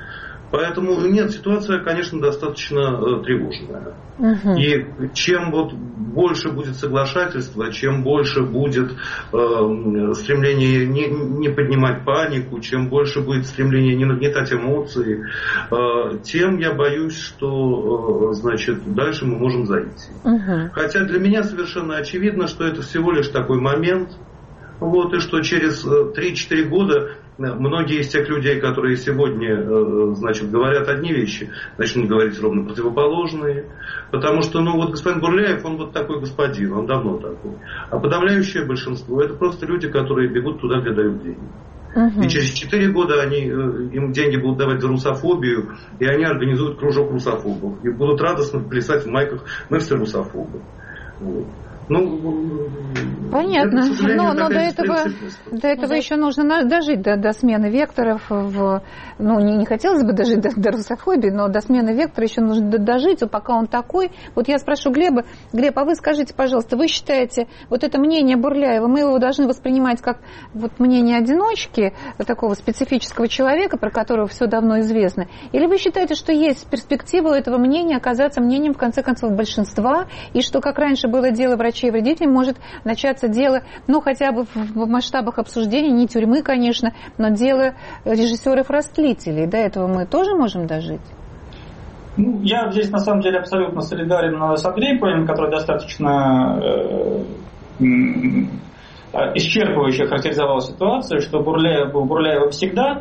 Поэтому нет, ситуация, конечно, достаточно тревожная. И чем вот больше будет соглашательства, чем больше будет стремление не поднимать панику, чем больше будет стремление не нагнетать эмоции, тем я боюсь, что значит, дальше мы можем зайти. Хотя для меня совершенно очевидно, что это всего лишь такой момент, вот, и что через 3-4 года многие из тех людей, которые сегодня, значит, говорят одни вещи, начнут говорить ровно противоположные. Потому что, ну, вот господин Бурляев, он вот такой господин, он давно такой. А подавляющее большинство — это просто люди, которые бегут туда, где дают деньги. И через 4 года им деньги будут давать за русофобию, и они организуют кружок русофобов. И будут радостно плясать в майках «Мы все русофобы». Вот. Ну, понятно. Но до этого еще нужно дожить до смены векторов. Ну, не хотелось бы дожить до русофобии, но до смены вектора еще нужно дожить. Пока он такой. Вот я спрошу Глеба. Глеб, а вы скажите, пожалуйста, вы считаете, вот это мнение Бурляева, мы его должны воспринимать как вот мнение одиночки, такого специфического человека, про которого все давно известно? Или вы считаете, что есть перспектива у этого мнения оказаться мнением, в конце концов, большинства, и что, как раньше было дело врачей и вредителей, может начаться дело, ну, хотя бы в масштабах обсуждения, не тюрьмы, конечно, но дело режиссеров-растлителей. До этого мы тоже можем дожить? Ну, я здесь, на самом деле, абсолютно солидарен с Андреем, который достаточно исчерпывающе характеризовал ситуацию, что Бурляев был Бурляевым всегда,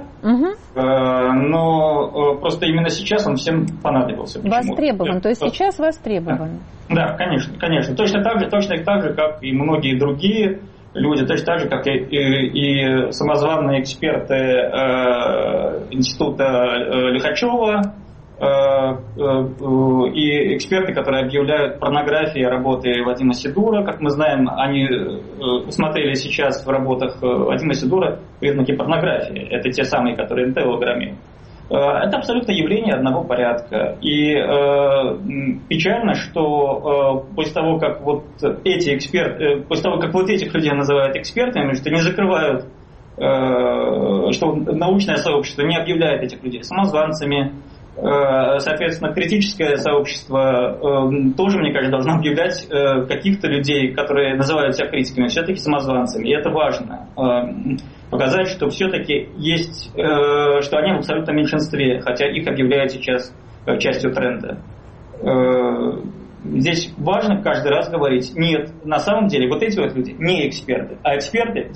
но просто именно сейчас он всем понадобился. Востребован, то есть сейчас востребован. Да, конечно. Точно так же, как и многие другие люди, точно так же, как и самозваные эксперты института Лихачева, и эксперты, которые объявляют порнографией работы Вадима Сидура. Как мы знаем, они усмотрели сейчас в работах Вадима Сидура признаки порнографии. Это те самые, которые НТО громили. Это абсолютно явление одного порядка. И печально, что после того, как вот эти эксперты, после того, как вот этих людей называют экспертами, что не закрывают, что научное сообщество не объявляет этих людей самозванцами. Соответственно, критическое сообщество тоже, мне кажется, должно объявлять каких-то людей, которые называют себя критиками, все-таки самозванцами. И это важно. Показать, что все-таки есть, что они в абсолютном меньшинстве, хотя их объявляют сейчас частью тренда. Здесь важно каждый раз говорить, нет, на самом деле вот эти вот люди не эксперты, а эксперты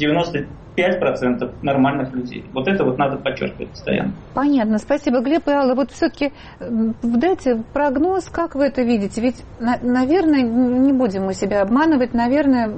95% нормальных людей. Вот это вот надо подчеркивать постоянно. Понятно, спасибо, Глеб и Алла. Вот все-таки дайте прогноз, как вы это видите? Ведь, наверное, не будем мы себя обманывать, наверное,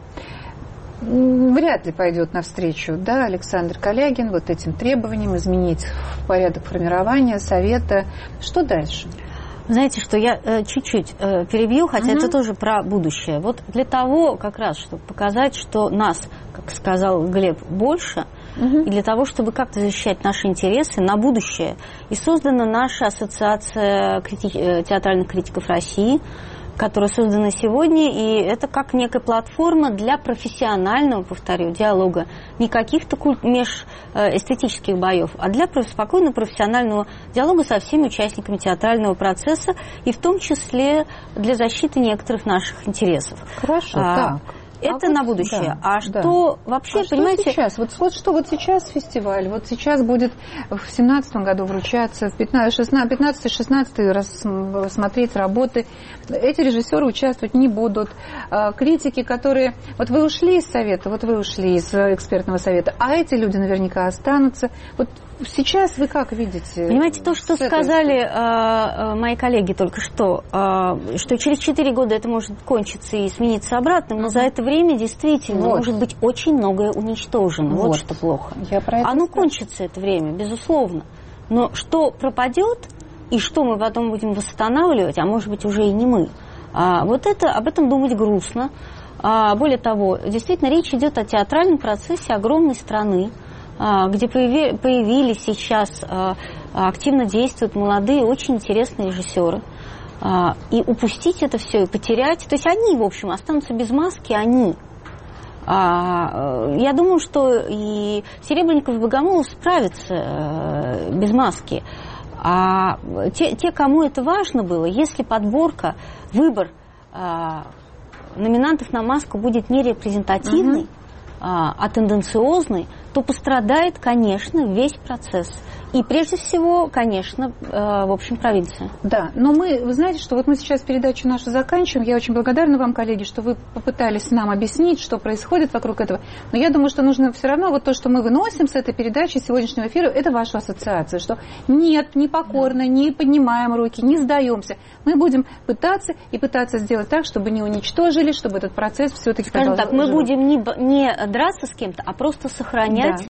вряд ли пойдет навстречу, да, Александр Калягин вот этим требованиям изменить порядок формирования совета. Что дальше? Знаете, что я чуть-чуть перебью, хотя это тоже про будущее. Вот для того, как раз, чтобы показать, что нас, как сказал Глеб, больше, и для того, чтобы как-то защищать наши интересы на будущее, и создана наша ассоциация театральных критиков России, которая создана сегодня, и это как некая платформа для профессионального, повторю, диалога, не каких-то межэстетических боев, а для спокойно профессионального диалога со всеми участниками театрального процесса, и в том числе для защиты некоторых наших интересов. Хорошо, так. Это на будущее. Да, что вообще, понимаете... Что сейчас? Вот сейчас фестиваль, вот сейчас будет в 2017 году вручаться, в 15-16 рассмотреть работы. Эти режиссеры участвовать не будут. Критики, которые... Вот вы ушли из совета, вот вы ушли из экспертного совета, а эти люди наверняка останутся. Вот сейчас вы как видите? Понимаете, то, что сказали мои коллеги только что через 4 года это может кончиться и смениться обратно, но за это время действительно может быть очень многое уничтожено. Вот что плохо. Оно кончится, это время, безусловно. Но что пропадет и что мы потом будем восстанавливать, а может быть уже и не мы, вот это, об этом думать грустно. Более того, действительно речь идет о театральном процессе огромной страны, где появились сейчас, активно действуют молодые, очень интересные режиссеры. И упустить это все, и потерять... То есть они, в общем, останутся без маски, они. Я думаю, что и Серебренников, и Богомолов справятся без маски. А те, кому это важно было, если подборка, выбор номинантов на маску будет не репрезентативный, а тенденциозный, то пострадает, конечно, весь процесс. И прежде всего, конечно, в общем, провинция. Да, но вы знаете, что вот мы сейчас передачу нашу заканчиваем. Я очень благодарна вам, коллеги, что вы попытались нам объяснить, что происходит вокруг этого. Но я думаю, что нужно все равно вот то, что мы выносим с этой передачи сегодняшнего эфира, это ваша ассоциация, что нет, не покорно, не поднимаем руки, не сдаемся. Мы будем пытаться сделать так, чтобы не уничтожили, чтобы этот процесс все-таки, скажем так, мы будем не драться с кем-то, а просто сохранять